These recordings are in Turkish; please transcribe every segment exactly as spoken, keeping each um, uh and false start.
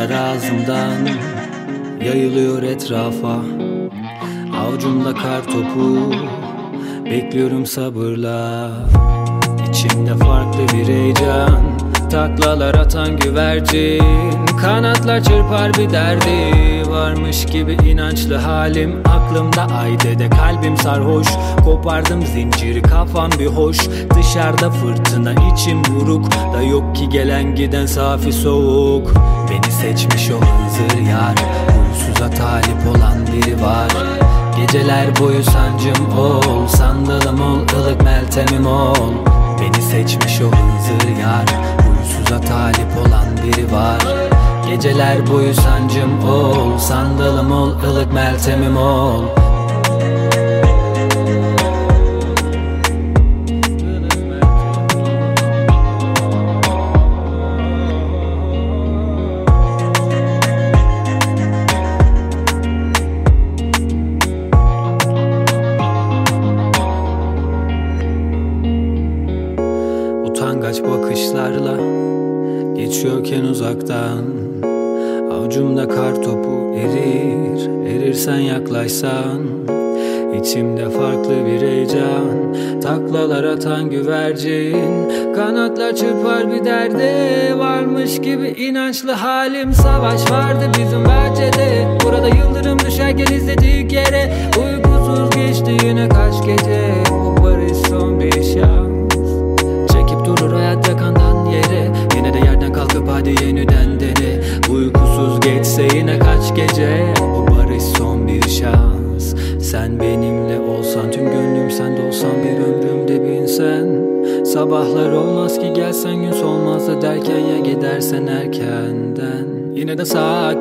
bakışlar ağzımdan yayılıyor etrafa. Avucumda kar topu, bekliyorum sabırla. İçimde farklı bir heyecan, taklalar atan güvercin, kanatlar çırpar bir derdi varmış gibi inançlı halim. Aklımda ay dede, kalbim sarhoş, kopardım zinciri, kafam bir hoş. Dışarıda fırtına, içim buruk, da yok ki gelen giden safi soğuk. Beni seçmiş o hızır yar, uysuza talip olan biri var. Geceler boyu sancım ol, sandalım ol, ılık meltemim ol. Beni seçmiş o hızır yar, uysuza talip olan biri var. Geceler boyu sancım ol, sandalım ol, ılık meltemim ol. Utangaç bakışlarla geçiyorken uzaktan, avucumda kar topu erir, erirsen yaklaşsan. İçimde farklı bir heyecan, taklalar atan güvercin, kanatlar çırpar bir derde varmış gibi inançlı halim. Savaş vardı bizim bahçede, burada yıldırım düşerken izledik yere. Uykusuz geçti yine kaç gece, bu barış son bir şans. Çekip durur hayat yakandan yere, yine de yerden kalkıp hadi yeniden dene. Uykusuz geçse yine kaç gece, bu barış son bir şans. Sen benimle olsan, tüm gönlüm sende olsan, bir ömrümde binsen. Sabahlar olmaz ki gelsen, gün solmaz da derken ya gidersen erkenden. Yine de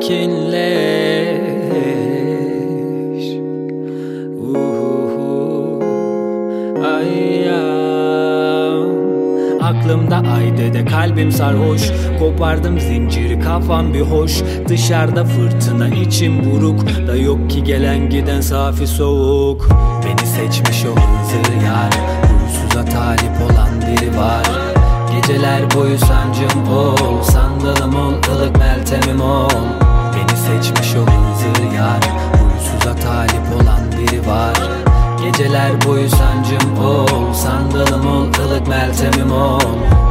sakinleş. Uhuhu. Ay ya. Aklımda ay dede, kalbim sarhoş, kopardım zinciri, kafam bir hoş. Dışarıda fırtına, içim buruk, da yok ki gelen giden safi soğuk. Beni seçmiş o hızır yar, uysuza talip olan biri var. Geceler boyu sancım ol, sandalım ol, ılık meltemim ol. Beni seçmiş o hızır yar, uysuza talip olan biri var. Geceler boyu sancım ol, sandalım ol, ılık meltemim ol.